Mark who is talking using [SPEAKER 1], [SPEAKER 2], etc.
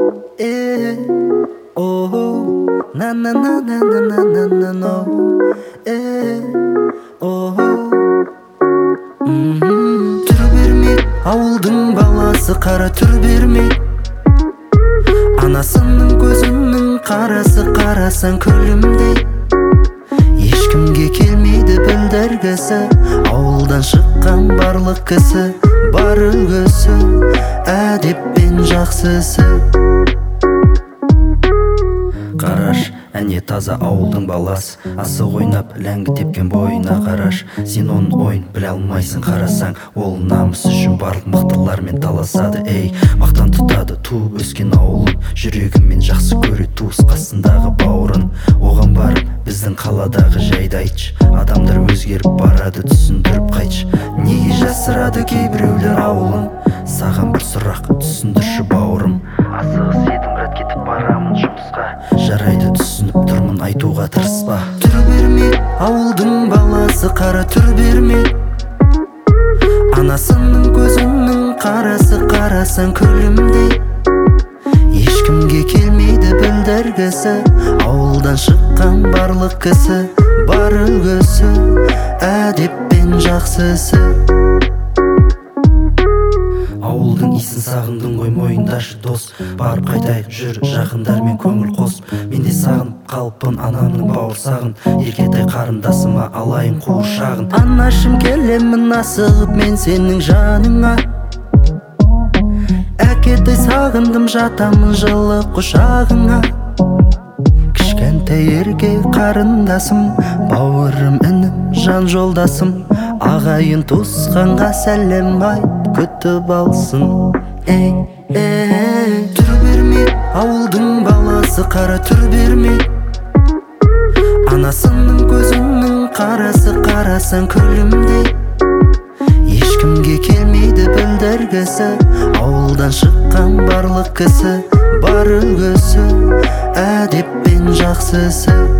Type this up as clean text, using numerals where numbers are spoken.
[SPEAKER 1] Oh, na na na na na na na na no. Oh, түр бермей ауылдың баласы, қара түр бермей. Анасының көзінің қарасы, қарасаң күлімдей. Ешкімге келмейді білдіргісі, ауылдан шыққан барлық кісі. Бар үлгісі, әдеппен жақсысы. Қараш, әне таза ауылдың баласы, асық ойнап ләңгі тепкен бойына қараш. Сен оның ойын біле алмайсың, қарасаң ол намыс үшін барлық мықтылармен таласады. Ей, мақтан тұтады туып өскен ауылын, жүрегімен жақсы көре туыс қасындағы бауырын. Оған барып біздің қаладағы жайды айтшы, адамдар өзгеріп барады, түсіндіріп қайтшы. Неге жасырады кейбіреулер ауылын? Саған бір сұрақ түсіндірші бауырым. Асығыс едім, рет кетіп барамын жұмысқа. Жарайды, түсініп тұрмын, айтуға тырыспа. Түр бермей ауылдың баласы, қара түр бермей. Анасының көзінің қарасы, қарасаң күлімдей. Ешкімге келмейді білдіргісі, ауылдан шыққан барлық кісі. Бар үлгісі, әдеппен жақсысы. Ауылдың исін сағындың ғой, мойындашы дос. Барып қайтайық, жүр жақындармен көңіл қос. Мен де сағынып қалыппын анамның бауырсағын, еркетай қарындасыма алайын қуыршағын. Анашым келемін асығып мен сенің жаныңа. Әкетай сағындым, жатамын жылы құшағыңа. Кішкентай ерке қарындасым, бауырым, інім, жан жолдасым. Ағайын туысқанға сәлем айт, күтіп алсын. Түр бермей ауылдың баласы, қара түр бермей. Анасының көзінің қарасы, қарасаң күлімдей. Ешкімге келмейді білдіргісі, ауылдан шыққан барлық кісі. Бар үлгісі, әдеппен жақсысы.